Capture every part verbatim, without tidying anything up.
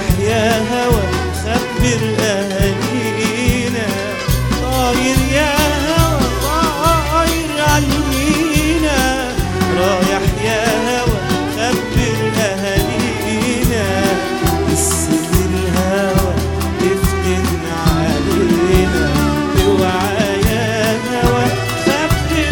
يا هوا خبر أهالينا. طاير يا هوا طاير عالمينا، رايح يا هوا خبر أهالينا. قصة الهوا تفتن علينا، اوعى يا هوا خبر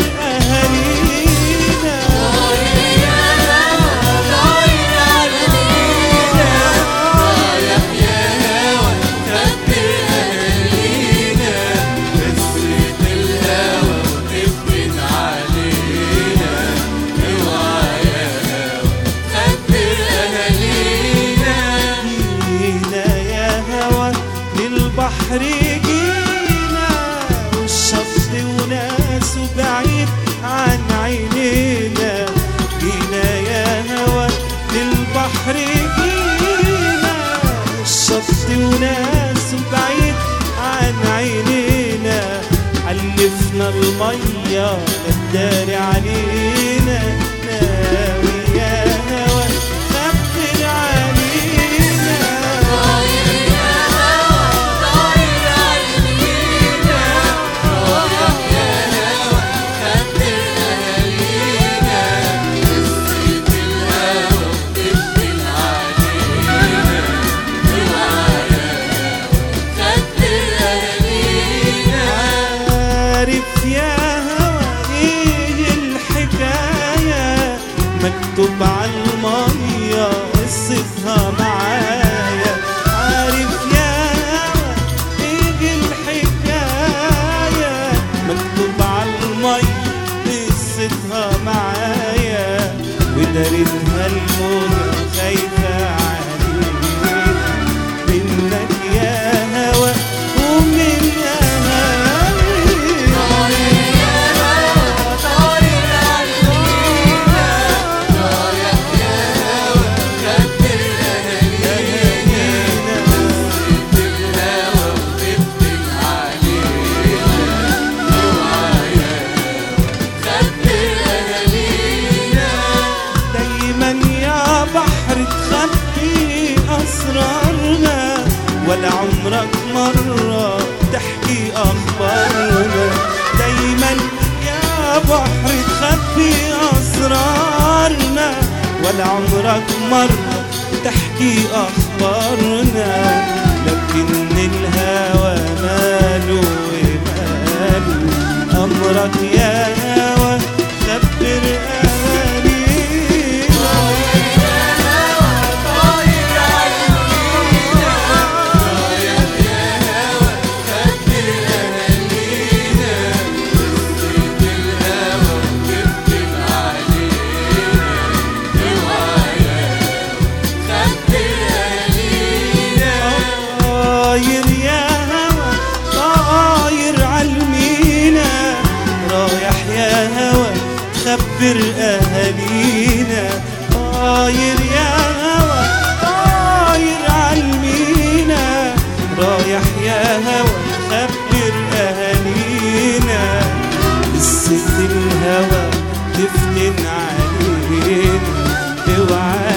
أهالينا. طاير يا هوا طاير عالمينا، رايح يا هوا خبر أهالينا. قصة الهوا تفتن علينا، اوعى يا هوا خبر أهالينا. جينا يا هوا للبحر جينا، والشط وناسه بعيد عن عينينا. جينا يا هوا للبحر جينا، والشط وناسه بعيد عن عينينا. حلفنا المية نداري علينا، ناوي يا هوا خبر علينا. طاير يا هوا طاير عالمينا، رايح يا هوا خبر أهالينا. قصة الهوا تفتن علينا، اوعى يا هوا خبر أهالينا. عارف يا هوا ايه الحكاية، مكتوب عالمية قصتها معايا. عارف يا هوا ايه الحكاية، مكتوب عالمية قصتها معايا. ودارتها الموجة خايفة علينا، منك يا هوا ومن أهالينا. طاير يا هوا طاير عالمينا، رايح يا هوا خبر أهالينا. قصة الهوا تفتن علينا، اوعى يا هوا خبر أهالينا. دايما يا بحر تخبي أسرارنا، ولا عمرك مرة تحكي أخبارنا. دايما يا بحر تخبي أسرارنا، ولا عمرك مرة تحكي أخبارنا. لكن الهوى ماله وماله، أمرك يا هوى خبر أهالينا. طاير يا هوا طاير عالمينا، رايح يا هوا خبر أهالينا. قصة الهوا تفتن علينا، اوعى يا هوا خبر أهالينا. طاير يا هوا طاير عالمينا، رايح يا هوا خبر أهالينا. طاير يا هوا طاير عالمينا، رايح يا هوا خبر أهالينا. قصة الهوا تفتن علينا، اوعى